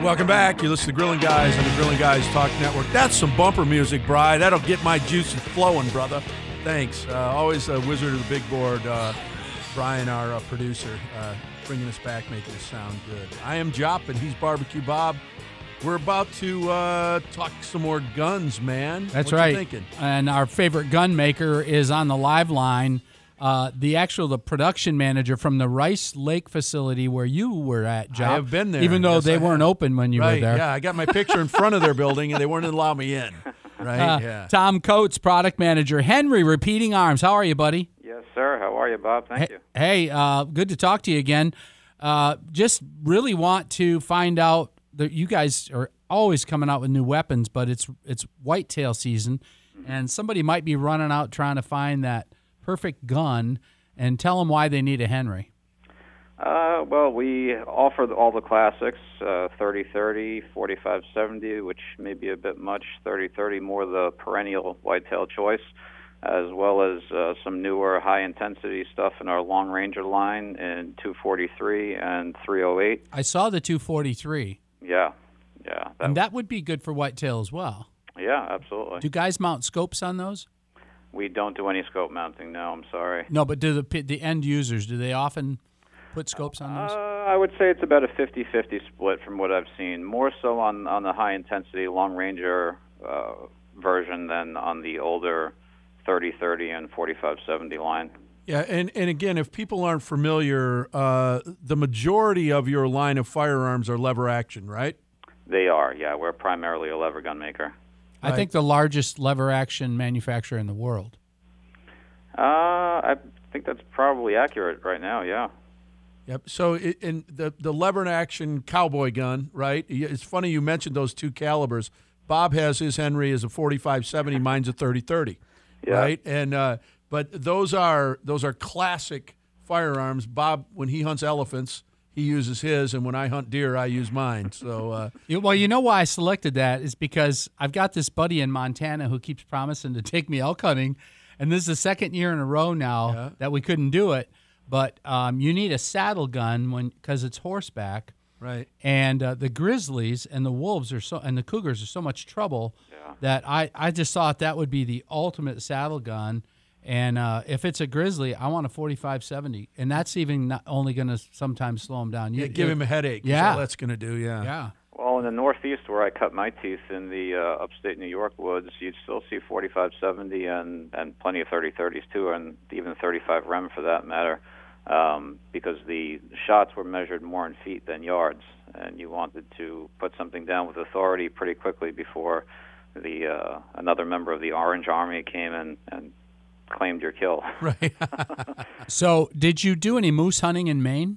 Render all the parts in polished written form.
Welcome back. You listen to Grilling Guys on the Grilling Guys Talk Network. That's some bumper music, Bri. That'll get my juices flowing, brother. Thanks. Always a wizard of the big board, Brian, our producer, bringing us back, making us sound good. I am Jop, and he's Barbecue Bob. We're about to talk some more guns, man. That's what right. You thinking? And our favorite gun maker is on the live line. The production manager from the Rice Lake facility where you were at, Jop. I have been there. Even though Yes, they weren't open when you were there. Yeah, I got my picture in front of their building, and they wouldn't allow me in. Right? Yeah. Tom Coates, product manager. Henry, Repeating Arms. How are you, buddy? Yes, sir. How are you, Bob? Thank you. Hey, good to talk to you again. Just really want to find out that you guys are always coming out with new weapons, but it's whitetail season, and somebody might be running out trying to find that perfect gun, and tell them why they need a Henry. Well, we offer all the classics, 30-30, 45-70, which may be a bit much, 30-30 more the perennial whitetail choice, as well as some newer high-intensity stuff in our Long Ranger line in 243 and 308. I saw the 243. Yeah. And that would be good for whitetail as well. Yeah, absolutely. Do guys mount scopes on those? We don't do any scope mounting, no, I'm sorry. No, but do the end users, do they often put scopes on those? I would say it's about a 50-50 split from what I've seen. More so on the high-intensity Long Ranger version than on the older 30-30 and 45-70 line. Yeah, and again, if people aren't familiar, the majority of your line of firearms are lever action, right? They are, yeah. We're primarily a lever gun maker. I think the largest lever action manufacturer in the world. I think that's probably accurate right now, yeah. Yep. So in the lever action cowboy gun, right? It's funny you mentioned those two calibers. Bob has his Henry as a 45-70, mine's a 30-30, yeah. Right? And but those are classic firearms. Bob, when he hunts elephants, he uses his, and when I hunt deer, I use mine. So, well, you know why I selected that is because I've got this buddy in Montana who keeps promising to take me elk hunting, and this is the second year in a row now that we couldn't do it. But you need a saddle gun because it's horseback, right? And the grizzlies and the wolves and the cougars are so much trouble that I just thought that would be the ultimate saddle gun. And if it's a grizzly, I want a 45-70, and that's even not only going to sometimes slow him down. Give him a headache. Yeah, all that's going to do. Yeah. Well, in the Northeast, where I cut my teeth in the upstate New York woods, you'd still see 45-70 and plenty of 30-30s too, and even 35 rem for that matter, because the shots were measured more in feet than yards, and you wanted to put something down with authority pretty quickly before another member of the Orange Army came in and claimed your kill. Right. So, did you do any moose hunting in Maine?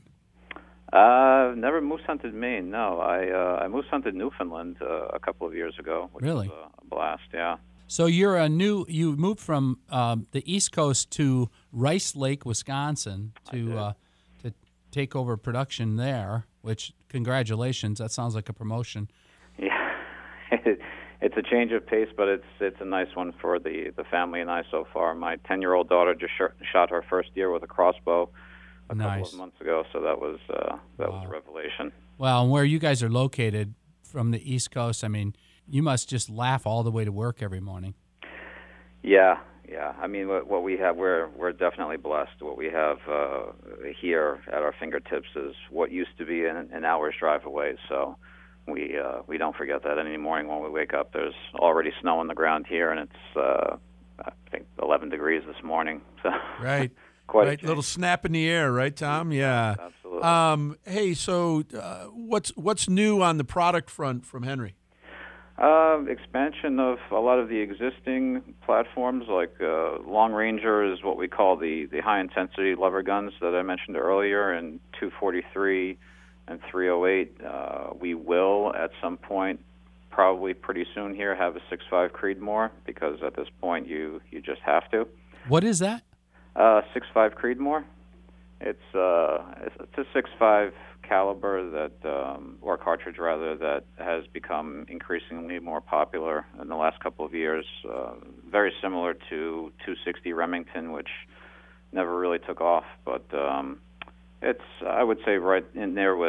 Never moose hunted Maine. No, I moose hunted Newfoundland a couple of years ago. Which really? Was a blast. Yeah. So you moved from the East Coast to Rice Lake, Wisconsin, to take over production there. Which, congratulations! That sounds like a promotion. Yeah. It's a change of pace, but it's a nice one for the family and I so far. My 10-year-old daughter just shot her first deer with a crossbow a couple of months ago, so that was a revelation. Well, and where you guys are located from the East Coast, I mean, you must just laugh all the way to work every morning. Yeah. I mean, what we have, we're definitely blessed. What we have here at our fingertips is what used to be an hour's drive away, so we don't forget that any morning when we wake up. There's already snow on the ground here, and it's I think 11 degrees this morning. So right, quite a little snap in the air, right, Tom? Yeah, absolutely. Hey, so what's new on the product front from Henry? Expansion of a lot of the existing platforms, like Long Ranger is what we call the high intensity lever guns that I mentioned earlier, and 243. And 308, we will at some point, probably pretty soon here, have a 6.5 Creedmoor, because at this point you just have to. What is that? 6.5 Creedmoor. It's a 6.5 caliber or cartridge rather, that has become increasingly more popular in the last couple of years. Very similar to 260 Remington, which never really took off, but. It's, I would say, right in there with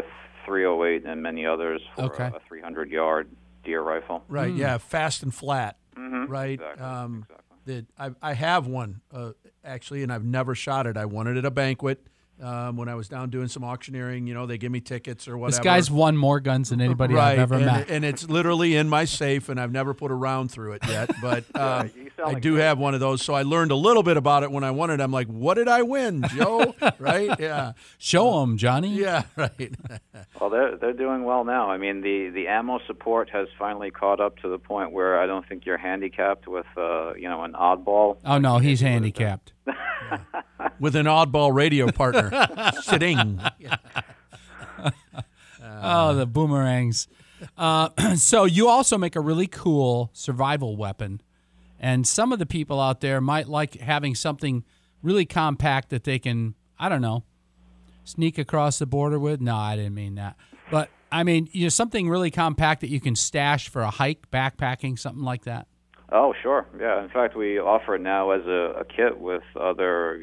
.308 and many others for Okay. a 300-yard deer rifle. Right. Yeah. Fast and flat. Mm-hmm. Right. Exactly. I have one actually, and I've never shot it. I won it at a banquet when I was down doing some auctioneering. They give me tickets or whatever. This guy's won more guns than anybody right. I've ever met. And it's literally in my safe, and I've never put a round through it yet. But You sound I like do have one of those, so I learned a little bit about it when I won it. I'm like, what did I win, Joe? Right? Yeah. Show them, Johnny. Yeah, right. Well, they're doing well now. I mean, the ammo support has finally caught up to the point where I don't think you're handicapped with an oddball. Oh, no, he's handicapped. With an oddball radio partner. Sitting. Oh, the boomerangs. So you also make a really cool survival weapon. And some of the people out there might like having something really compact that they can, I don't know, sneak across the border with. No, I didn't mean that. But, I mean, something really compact that you can stash for a hike, backpacking, something like that. Oh, sure. Yeah. In fact, we offer it now as a kit with other,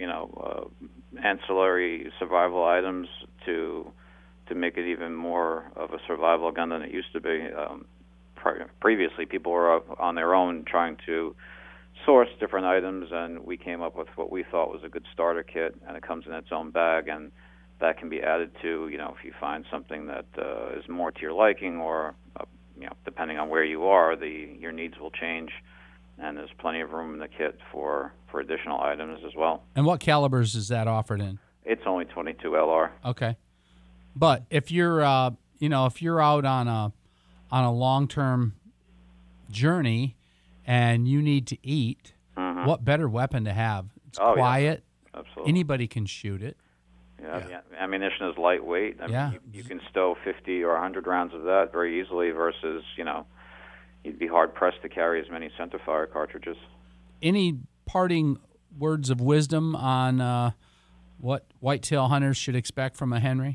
ancillary survival items to make it even more of a survival gun than it used to be. Previously, people were on their own trying to source different items, and we came up with what we thought was a good starter kit, and it comes in its own bag, and that can be added to, if you find something that is more to your liking, or, depending on where you are, your needs will change. And there's plenty of room in the kit for additional items as well. And what calibers is that offered in? It's only 22 LR. Okay. But if you're, if you're out on a long-term journey and you need to eat, what better weapon to have? It's quiet. Yeah. Absolutely. Anybody can shoot it. Yeah. The ammunition is lightweight. I mean, you can stow 50 or 100 rounds of that very easily versus, you'd be hard-pressed to carry as many centerfire cartridges. Any parting words of wisdom on what whitetail hunters should expect from a Henry?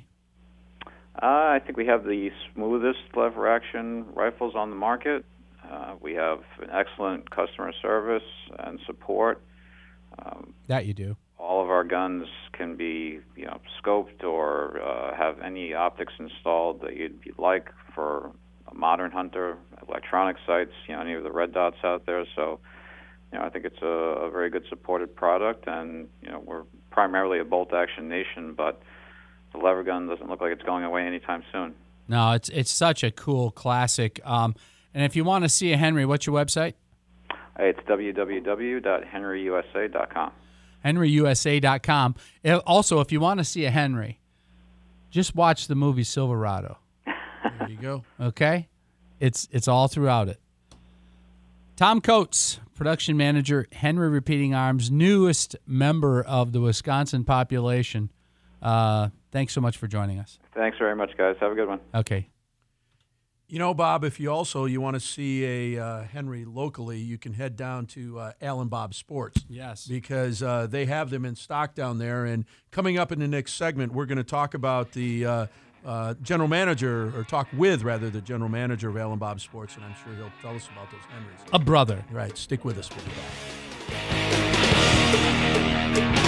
I think we have the smoothest lever-action rifles on the market. We have an excellent customer service and support. That you do. All of our guns can be, scoped or have any optics installed that you'd like for a modern hunter, electronic sights, any of the red dots out there. So, I think it's a very good supported product, and, we're primarily a bolt-action nation, but the lever gun doesn't look like it's going away anytime soon. No, it's such a cool classic. And if you want to see a Henry, what's your website? It's www.henryusa.com. henryusa.com. Also, if you want to see a Henry, just watch the movie Silverado. There you go. Okay? It's all throughout it. Tom Coates, production manager, Henry Repeating Arms, newest member of the Wisconsin population. Thanks so much for joining us. Thanks very much, guys. Have a good one. Okay. Bob, if you want to see a Henry locally, you can head down to Alan Bob Sports. Yes. Because they have them in stock down there. And coming up in the next segment, we're going to talk about the general manager, or talk with, rather, the general manager of Alan Bob Sports, and I'm sure he'll tell us about those Henrys. A brother. Right. Stick with us. We'll be back.